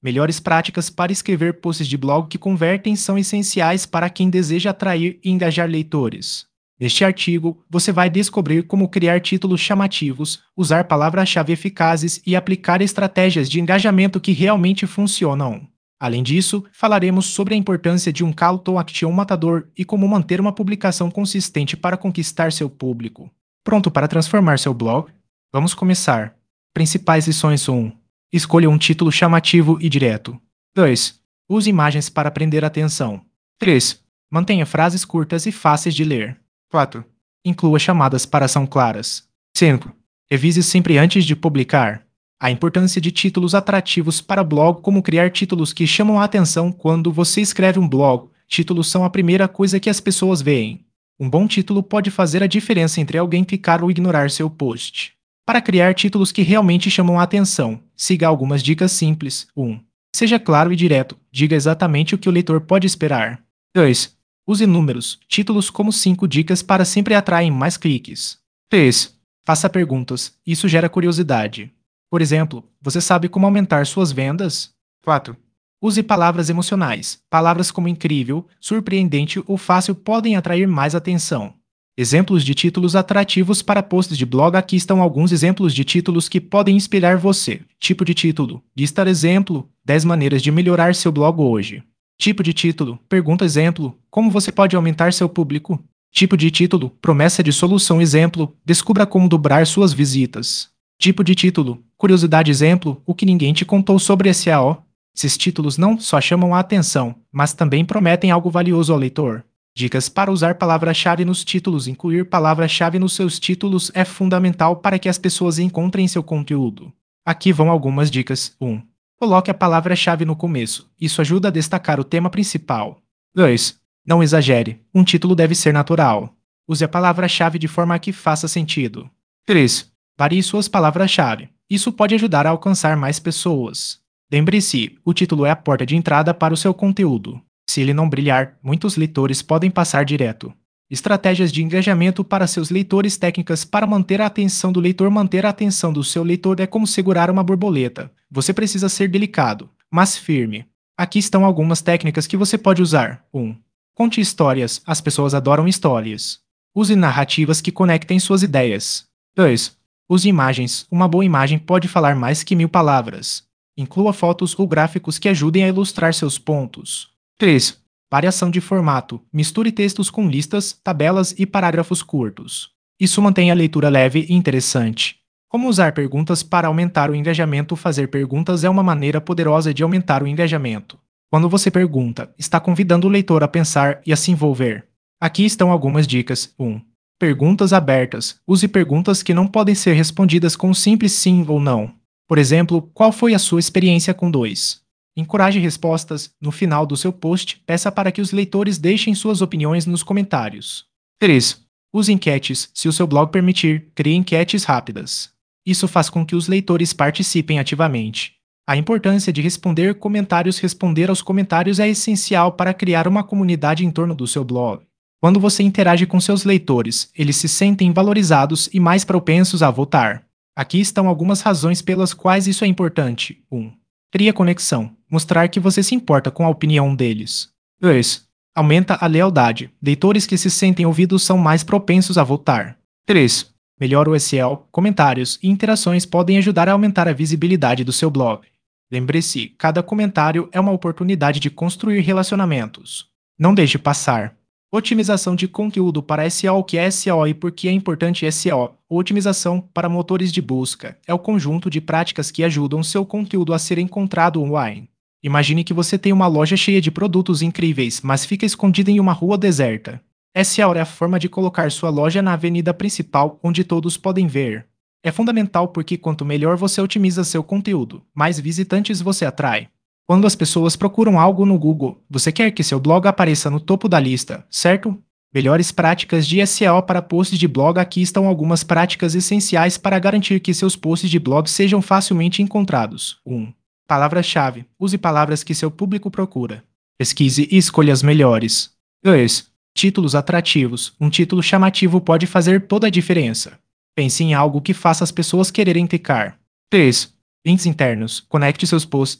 Melhores práticas para escrever posts de blog que convertem são essenciais para quem deseja atrair e engajar leitores. Neste artigo, você vai descobrir como criar títulos chamativos, usar palavras-chave eficazes e aplicar estratégias de engajamento que realmente funcionam. Além disso, falaremos sobre a importância de um call to action matador e como manter uma publicação consistente para conquistar seu público. Pronto para transformar seu blog? Vamos começar. Principais lições 1. Escolha um título chamativo e direto. 2. Use imagens para prender a atenção. 3. Mantenha frases curtas e fáceis de ler. 4. Inclua chamadas para ação claras. 5. Revise sempre antes de publicar. A importância de títulos atrativos para blog, como criar títulos que chamam a atenção quando você escreve um blog. Títulos são a primeira coisa que as pessoas veem. Um bom título pode fazer a diferença entre alguém clicar ou ignorar seu post. Para criar títulos que realmente chamam a atenção, siga algumas dicas simples. 1. Seja claro e direto. Diga exatamente o que o leitor pode esperar. 2. Use números. Títulos como 5 dicas para sempre atraem mais cliques. 3. Faça perguntas. Isso gera curiosidade. Por exemplo, você sabe como aumentar suas vendas? 4. Use palavras emocionais. Palavras como incrível, surpreendente ou fácil podem atrair mais atenção. Exemplos de títulos atrativos para posts de blog. Aqui estão alguns exemplos de títulos que podem inspirar você. Tipo de título. Lista exemplo. 10 maneiras de melhorar seu blog hoje. Tipo de título. Pergunta exemplo. Como você pode aumentar seu público? Tipo de título. Promessa de solução exemplo. Descubra como dobrar suas visitas. Tipo de título. Curiosidade exemplo. O que ninguém te contou sobre SEO. Esses títulos não só chamam a atenção, mas também prometem algo valioso ao leitor. Dicas para usar palavra-chave nos títulos. Incluir palavra-chave nos seus títulos é fundamental para que as pessoas encontrem seu conteúdo. Aqui vão algumas dicas. 1. Coloque a palavra-chave no começo. Isso ajuda a destacar o tema principal. 2. Não exagere. Um título deve ser natural. Use a palavra-chave de forma que faça sentido. 3. Varie suas palavras-chave. Isso pode ajudar a alcançar mais pessoas. Lembre-se, o título é a porta de entrada para o seu conteúdo. Se ele não brilhar, muitos leitores podem passar direto. Estratégias de engajamento para seus leitores. Técnicas para manter a atenção do leitor. Manter a atenção do seu leitor é como segurar uma borboleta. Você precisa ser delicado, mas firme. Aqui estão algumas técnicas que você pode usar. 1. Conte histórias. As pessoas adoram histórias. Use narrativas que conectem suas ideias. 2. Use imagens. Uma boa imagem pode falar mais que 1000 palavras. Inclua fotos ou gráficos que ajudem a ilustrar seus pontos. 3. Variação de formato. Misture textos com listas, tabelas e parágrafos curtos. Isso mantém a leitura leve e interessante. Como usar perguntas para aumentar o engajamento? Fazer perguntas é uma maneira poderosa de aumentar o engajamento. Quando você pergunta, está convidando o leitor a pensar e a se envolver. Aqui estão algumas dicas. 1. Perguntas abertas. Use perguntas que não podem ser respondidas com um simples sim ou não. Por exemplo, qual foi a sua experiência com 2? Encoraje respostas. No final do seu post, peça para que os leitores deixem suas opiniões nos comentários. 3. Use enquetes. Se o seu blog permitir, crie enquetes rápidas. Isso faz com que os leitores participem ativamente. A importância de responder comentários. Responder aos comentários é essencial para criar uma comunidade em torno do seu blog. Quando você interage com seus leitores, eles se sentem valorizados e mais propensos a votar. Aqui estão algumas razões pelas quais isso é importante. 1. Cria conexão. Mostrar que você se importa com a opinião deles. 2. Aumenta a lealdade. Leitores que se sentem ouvidos são mais propensos a votar. 3. Melhora o SEO. Comentários e interações podem ajudar a aumentar a visibilidade do seu blog. Lembre-se, cada comentário é uma oportunidade de construir relacionamentos. Não deixe passar. Otimização de conteúdo para SEO. O que é SEO e por que é importante SEO? Otimização para motores de busca é o conjunto de práticas que ajudam seu conteúdo a ser encontrado online. Imagine que você tem uma loja cheia de produtos incríveis, mas fica escondida em uma rua deserta. SEO é a forma de colocar sua loja na avenida principal, onde todos podem ver. É fundamental porque quanto melhor você otimiza seu conteúdo, mais visitantes você atrai. Quando as pessoas procuram algo no Google, você quer que seu blog apareça no topo da lista, certo? Melhores práticas de SEO para posts de blog. Aqui estão algumas práticas essenciais para garantir que seus posts de blog sejam facilmente encontrados. 1. Palavra-chave. Use palavras que seu público procura. Pesquise e escolha as melhores. 2. Títulos atrativos. Um título chamativo pode fazer toda a diferença. Pense em algo que faça as pessoas quererem clicar. 3. Links internos. Conecte seus posts.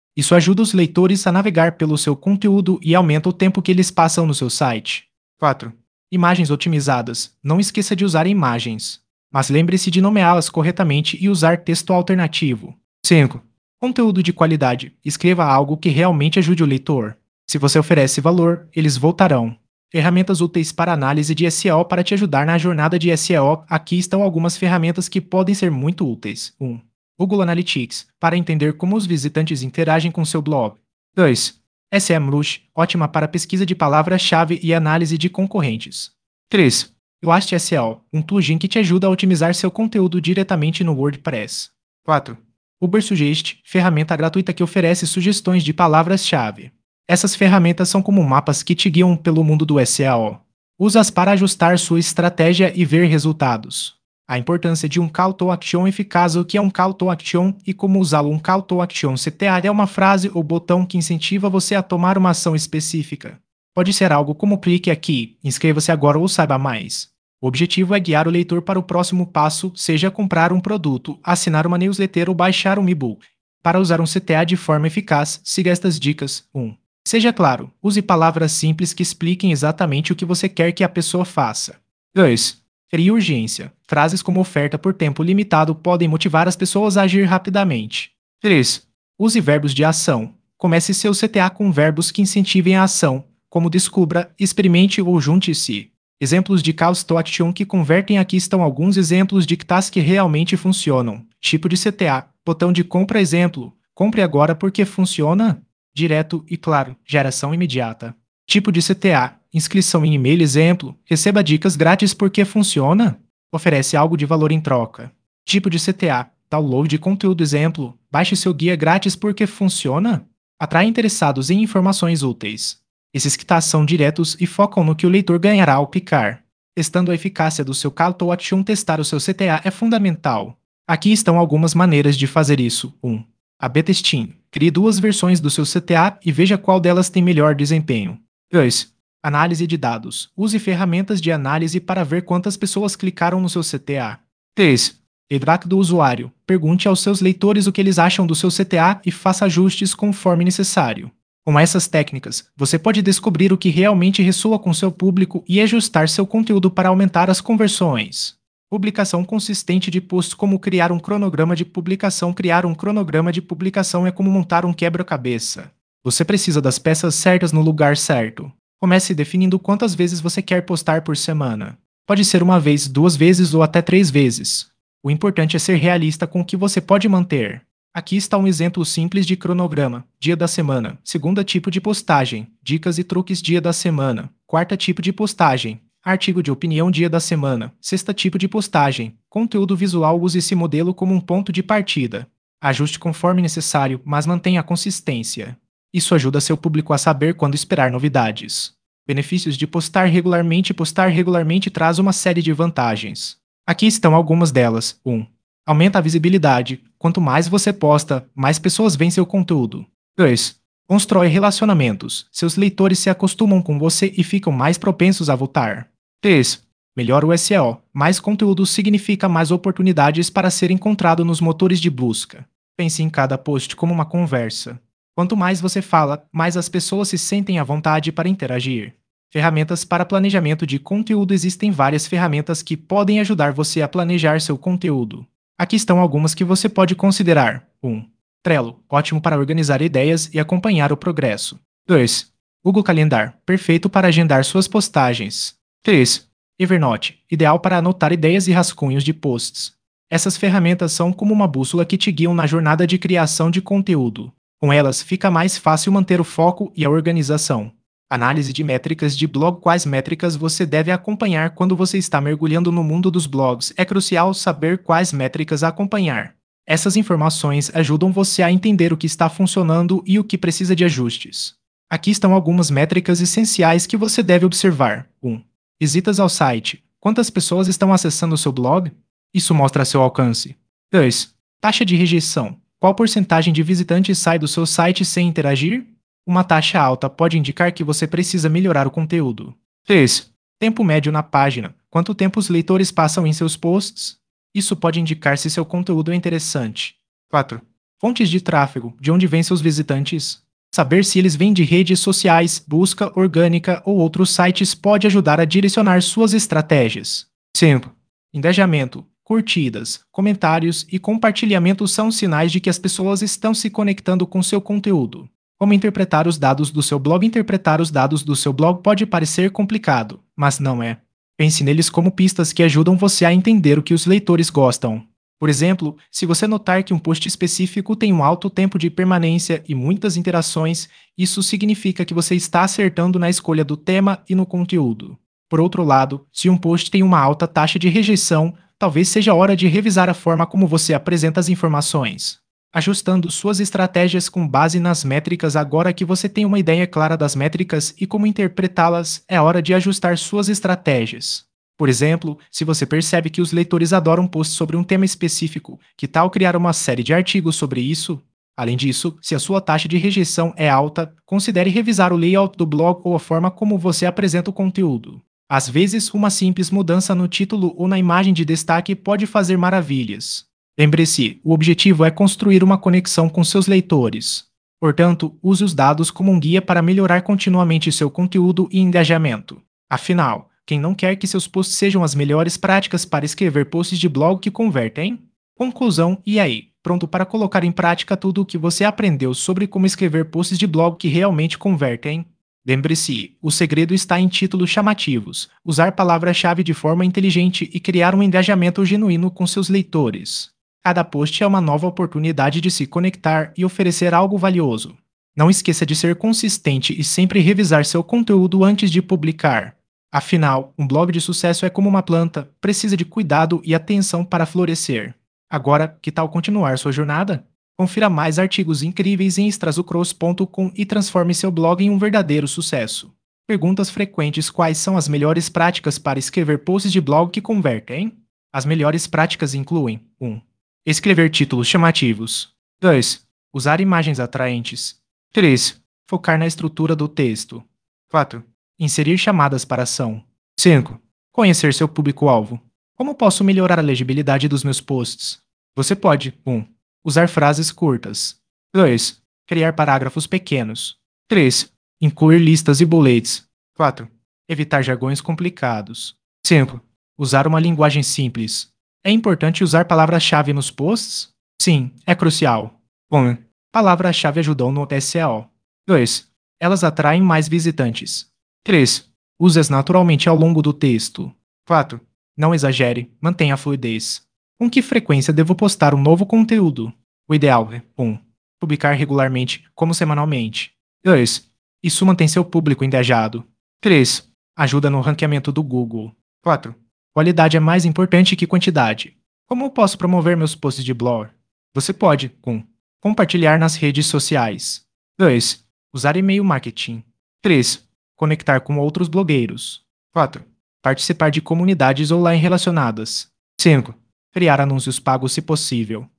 Isso ajuda os leitores a navegar pelo seu conteúdo e aumenta o tempo que eles passam no seu site. 4. Imagens otimizadas. Não esqueça de usar imagens, mas lembre-se de nomeá-las corretamente e usar texto alternativo. 5. Conteúdo de qualidade. Escreva algo que realmente ajude o leitor. Se você oferece valor, eles voltarão. Ferramentas úteis para análise de SEO para te ajudar na jornada de SEO. Aqui estão algumas ferramentas que podem ser muito úteis. 1. Google Analytics, para entender como os visitantes interagem com seu blog. 2. SEMrush, ótima para pesquisa de palavras-chave e análise de concorrentes. 3. Yoast SEO, um plugin que te ajuda a otimizar seu conteúdo diretamente no WordPress. 4. Ubersuggest, ferramenta gratuita que oferece sugestões de palavras-chave. Essas ferramentas são como mapas que te guiam pelo mundo do SEO. Usa-as para ajustar sua estratégia e ver resultados. A importância de um Call to Action eficaz. O que é um Call to Action e como usá-lo? Um Call to Action CTA é uma frase ou botão que incentiva você a tomar uma ação específica. Pode ser algo como clique aqui, inscreva-se agora ou saiba mais. O objetivo é guiar o leitor para o próximo passo, seja comprar um produto, assinar uma newsletter ou baixar um e-book. Para usar um CTA de forma eficaz, siga estas dicas. 1. Seja claro, use palavras simples que expliquem exatamente o que você quer que a pessoa faça. 2. Crie urgência. Frases como oferta por tempo limitado podem motivar as pessoas a agir rapidamente. 3. Use verbos de ação. Comece seu CTA com verbos que incentivem a ação, como descubra, experimente ou junte-se. Exemplos de calls to action que convertem. Aqui estão alguns exemplos de CTAs que realmente funcionam. Tipo de CTA. Botão de compra. Exemplo. Compre agora porque funciona. Direto e claro. Geração imediata. Tipo de CTA. Inscrição em e-mail. Exemplo. Receba dicas grátis porque funciona. Oferece algo de valor em troca. Tipo de CTA. Download de conteúdo. Exemplo. Baixe seu guia grátis porque funciona. Atrai interessados em informações úteis. Esses CTAs são diretos e focam no que o leitor ganhará ao clicar. Testando a eficácia do seu Call to Action. Testar o seu CTA é fundamental. Aqui estão algumas maneiras de fazer isso. 1. A/B testing. Crie 2 versões do seu CTA e veja qual delas tem melhor desempenho. 2. Análise de dados. Use ferramentas de análise para ver quantas pessoas clicaram no seu CTA. 3. Feedback do usuário. Pergunte aos seus leitores o que eles acham do seu CTA e faça ajustes conforme necessário. Com essas técnicas, você pode descobrir o que realmente ressoa com seu público e ajustar seu conteúdo para aumentar as conversões. Publicação consistente de posts. Como criar um cronograma de publicação. Criar um cronograma de publicação é como montar um quebra-cabeça. Você precisa das peças certas no lugar certo. Comece definindo quantas vezes você quer postar por semana. Pode ser 1 vez, 2 vezes ou até 3 vezes. O importante é ser realista com o que você pode manter. Aqui está um exemplo simples de cronograma. Dia da semana. Segunda, tipo de postagem. Dicas e truques. Dia da semana. Quarta, tipo de postagem. Artigo de opinião. Dia da semana. Sexta, tipo de postagem. Conteúdo visual. Use esse modelo como um ponto de partida. Ajuste conforme necessário, mas mantenha a consistência. Isso ajuda seu público a saber quando esperar novidades. Benefícios de postar regularmente. Postar regularmente traz uma série de vantagens. Aqui estão algumas delas. 1. Aumenta a visibilidade. Quanto mais você posta, mais pessoas veem seu conteúdo. 2. Constrói relacionamentos. Seus leitores se acostumam com você e ficam mais propensos a voltar. 3. Melhora o SEO. Mais conteúdo significa mais oportunidades para ser encontrado nos motores de busca. Pense em cada post como uma conversa. Quanto mais você fala, mais as pessoas se sentem à vontade para interagir. Ferramentas para planejamento de conteúdo. Existem várias ferramentas que podem ajudar você a planejar seu conteúdo. Aqui estão algumas que você pode considerar. 1. Trello, ótimo para organizar ideias e acompanhar o progresso. 2. Google Calendar, perfeito para agendar suas postagens. 3. Evernote, ideal para anotar ideias e rascunhos de posts. Essas ferramentas são como uma bússola que te guiam na jornada de criação de conteúdo. Com elas, fica mais fácil manter o foco e a organização. Análise de métricas de blog. Quais métricas você deve acompanhar quando você está mergulhando no mundo dos blogs? É crucial saber quais métricas acompanhar. Essas informações ajudam você a entender o que está funcionando e o que precisa de ajustes. Aqui estão algumas métricas essenciais que você deve observar. 1. Visitas ao site. Quantas pessoas estão acessando o seu blog? Isso mostra seu alcance. 2. Taxa de rejeição. Qual porcentagem de visitantes sai do seu site sem interagir? Uma taxa alta pode indicar que você precisa melhorar o conteúdo. 3. Tempo médio na página. Quanto tempo os leitores passam em seus posts? Isso pode indicar se seu conteúdo é interessante. 4. Fontes de tráfego, de onde vêm seus visitantes. Saber se eles vêm de redes sociais, busca orgânica ou outros sites pode ajudar a direcionar suas estratégias. 5. Engajamento. Curtidas, comentários e compartilhamentos são sinais de que as pessoas estão se conectando com seu conteúdo. Como interpretar os dados do seu blog? Interpretar os dados do seu blog pode parecer complicado, mas não é. Pense neles como pistas que ajudam você a entender o que os leitores gostam. Por exemplo, se você notar que um post específico tem um alto tempo de permanência e muitas interações, isso significa que você está acertando na escolha do tema e no conteúdo. Por outro lado, se um post tem uma alta taxa de rejeição, talvez seja hora de revisar a forma como você apresenta as informações. Ajustando suas estratégias com base nas métricas. Agora que você tem uma ideia clara das métricas e como interpretá-las, é hora de ajustar suas estratégias. Por exemplo, se você percebe que os leitores adoram posts sobre um tema específico, que tal criar uma série de artigos sobre isso? Além disso, se a sua taxa de rejeição é alta, considere revisar o layout do blog ou a forma como você apresenta o conteúdo. Às vezes, uma simples mudança no título ou na imagem de destaque pode fazer maravilhas. Lembre-se, o objetivo é construir uma conexão com seus leitores. Portanto, use os dados como um guia para melhorar continuamente seu conteúdo e engajamento. Afinal, quem não quer que seus posts sejam as melhores práticas para escrever posts de blog que convertem? Conclusão: e aí? Pronto para colocar em prática tudo o que você aprendeu sobre como escrever posts de blog que realmente convertem? Lembre-se, o segredo está em títulos chamativos, usar palavras-chave de forma inteligente e criar um engajamento genuíno com seus leitores. Cada post é uma nova oportunidade de se conectar e oferecer algo valioso. Não esqueça de ser consistente e sempre revisar seu conteúdo antes de publicar. Afinal, um blog de sucesso é como uma planta, precisa de cuidado e atenção para florescer. Agora, que tal continuar sua jornada? Confira mais artigos incríveis em extrasucros.com e transforme seu blog em um verdadeiro sucesso. Perguntas frequentes: quais são as melhores práticas para escrever posts de blog que convertem? As melhores práticas incluem: 1. Escrever títulos chamativos. 2. Usar imagens atraentes. 3. Focar na estrutura do texto. 4. Inserir chamadas para ação. 5. Conhecer seu público-alvo. Como posso melhorar a legibilidade dos meus posts? Você pode: 1. Usar frases curtas. 2. Criar parágrafos pequenos. 3. Incluir listas e bullets. 4. Evitar jargões complicados. 5. Usar uma linguagem simples. É importante usar palavras-chave nos posts? Sim, é crucial. 1. Palavras-chave ajudam no SEO. 2. Elas atraem mais visitantes. 3. Use-as naturalmente ao longo do texto. 4. Não exagere, mantenha a fluidez. Com que frequência devo postar um novo conteúdo? O ideal é: 1. Publicar regularmente, como semanalmente. 2. Isso mantém seu público engajado. 3. Ajuda no ranqueamento do Google. 4. Qualidade é mais importante que quantidade. Como posso promover meus posts de blog? Você pode: 1. Compartilhar nas redes sociais. 2. Usar e-mail marketing. 3. Conectar com outros blogueiros. 4. Participar de comunidades online relacionadas. 5. Criar anúncios pagos se possível.